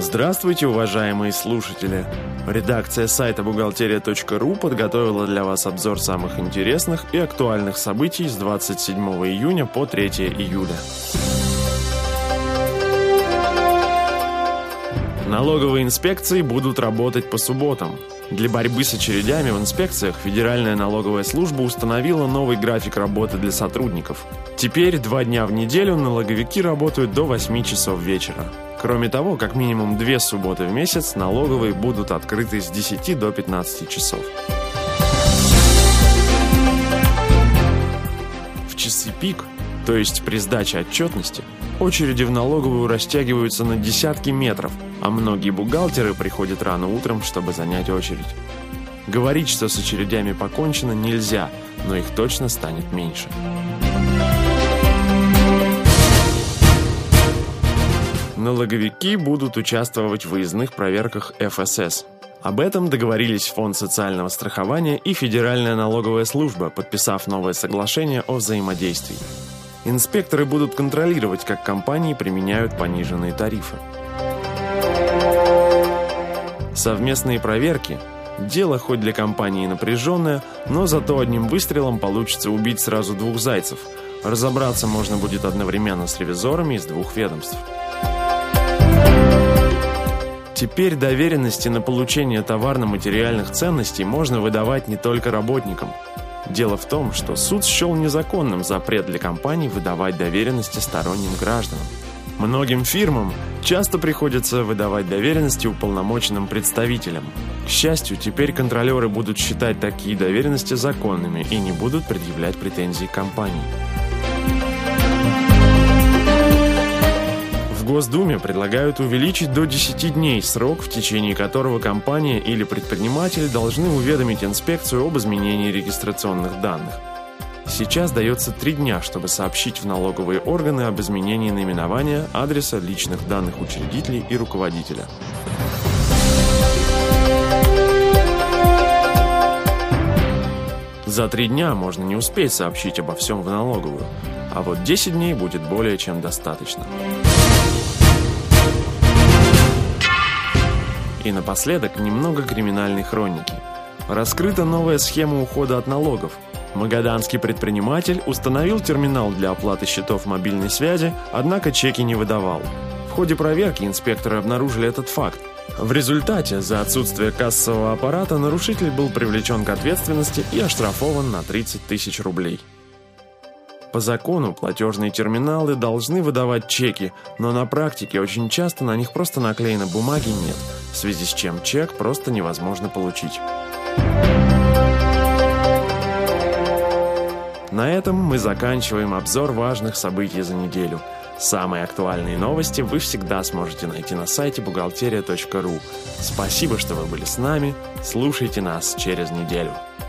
Здравствуйте, уважаемые слушатели! Редакция сайта бухгалтерия.ру подготовила для вас обзор самых интересных и актуальных событий с 27 июня по 3 июля. Налоговые инспекции будут работать по субботам. Для борьбы с очередями в инспекциях Федеральная налоговая служба установила новый график работы для сотрудников. Теперь 2 дня в неделю налоговики работают до 8 часов вечера. Кроме того, как минимум 2 субботы в месяц налоговые будут открыты с 10 до 15 часов. В часы пик, то есть при сдаче отчетности, очереди в налоговую растягиваются на десятки метров, а многие бухгалтеры приходят рано утром, чтобы занять очередь. Говорить, что с очередями покончено, нельзя, но их точно станет меньше. Налоговики будут участвовать в выездных проверках ФСС. Об этом договорились Фонд социального страхования и Федеральная налоговая служба, подписав новое соглашение о взаимодействии. Инспекторы будут контролировать, как компании применяют пониженные тарифы. Совместные проверки – дело хоть для компании напряженное, но зато одним выстрелом получится убить сразу 2 зайцев. Разобраться можно будет одновременно с ревизорами из 2 ведомств. Теперь доверенности на получение товарно-материальных ценностей можно выдавать не только работникам. Дело в том, что суд счел незаконным запрет для компаний выдавать доверенности сторонним гражданам. Многим фирмам часто приходится выдавать доверенности уполномоченным представителям. К счастью, теперь контролеры будут считать такие доверенности законными и не будут предъявлять претензий к компании. В Госдуме предлагают увеличить до 10 дней срок, в течение которого компания или предприниматель должны уведомить инспекцию об изменении регистрационных данных. Сейчас дается 3 дня, чтобы сообщить в налоговые органы об изменении наименования, адреса, личных данных учредителей и руководителя. За 3 дня можно не успеть сообщить обо всем в налоговую, а вот 10 дней будет более чем достаточно. И напоследок немного криминальной хроники. Раскрыта новая схема ухода от налогов. Магаданский предприниматель установил терминал для оплаты счетов мобильной связи, однако чеки не выдавал. В ходе проверки инспекторы обнаружили этот факт. В результате за отсутствие кассового аппарата нарушитель был привлечен к ответственности и оштрафован на 30 тысяч рублей. По закону платежные терминалы должны выдавать чеки, но на практике очень часто на них просто наклеено бумаги нет, в связи с чем чек просто невозможно получить. На этом мы заканчиваем обзор важных событий за неделю. Самые актуальные новости вы всегда сможете найти на сайте бухгалтерия.ру. Спасибо, что вы были с нами. Слушайте нас через неделю.